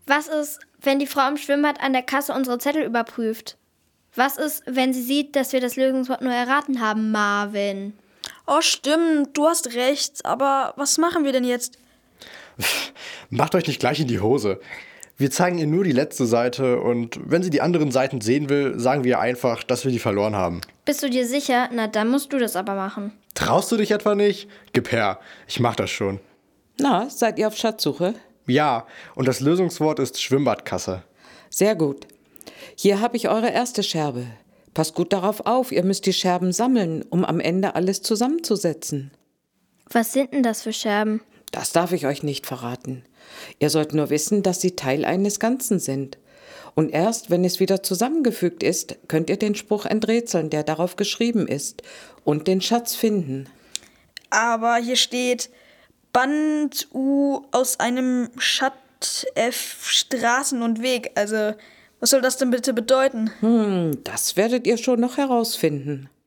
Was ist, wenn die Frau im Schwimmbad an der Kasse unsere Zettel überprüft? Was ist, wenn sie sieht, dass wir das Lösungswort nur erraten haben, Marvin? Oh, stimmt, du hast recht. Aber was machen wir denn jetzt? Macht euch nicht gleich in die Hose. Wir zeigen ihr nur die letzte Seite und wenn sie die anderen Seiten sehen will, sagen wir einfach, dass wir die verloren haben. Bist du dir sicher? Na, dann musst du das aber machen. Traust du dich etwa nicht? Gib her, ich mach das schon. Na, seid ihr auf Schatzsuche? Ja, und das Lösungswort ist Schwimmbadkasse. Sehr gut. Hier habe ich eure erste Scherbe. Passt gut darauf auf, ihr müsst die Scherben sammeln, um am Ende alles zusammenzusetzen. Was sind denn das für Scherben? Das darf ich euch nicht verraten. Ihr sollt nur wissen, dass sie Teil eines Ganzen sind. Und erst, wenn es wieder zusammengefügt ist, könnt ihr den Spruch enträtseln, der darauf geschrieben ist, und den Schatz finden. Aber hier steht Band U aus einem Schat F Straßen und Weg. Also, was soll das denn bitte bedeuten? Das werdet ihr schon noch herausfinden.